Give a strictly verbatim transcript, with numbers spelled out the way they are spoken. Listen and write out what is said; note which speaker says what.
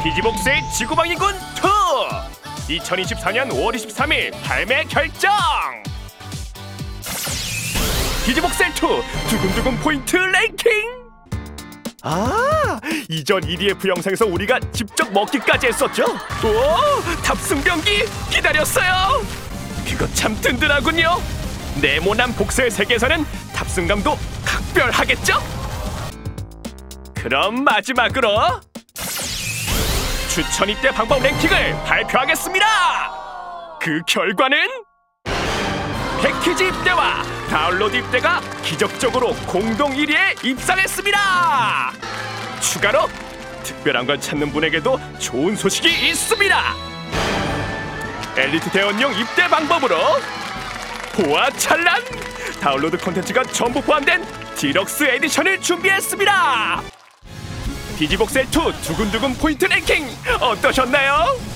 Speaker 1: 디지복스의 지구방위군 투 이천이십사 년 오월 이십삼일 발매 결정. 디지복셀 투 두근두근 포인트 랭킹. 아, 이전 이디에프 영상에서 우리가 직접 먹기까지 했었죠. 오, 탑승 병기 기다렸어요. 그거 참 든든하군요. 네모난 복셀 세계에서는 탑승감도 각별하겠죠? 그럼 마지막으로 추천 입대 방법 랭킹을 발표하겠습니다. 그 결과는 패키지 입대와 다운로드 입대가 기적적으로 공동 일 위에 입상했습니다. 추가로 특별한 걸 찾는 분에게도 좋은 소식이 있습니다. 엘리트 대원용 입대 방법으로 보아 찰란 다운로드 콘텐츠가 전부 포함된 디럭스 에디션을 준비했습니다. 디지복셀 투 두근두근 포인트 랭킹 어떠셨나요?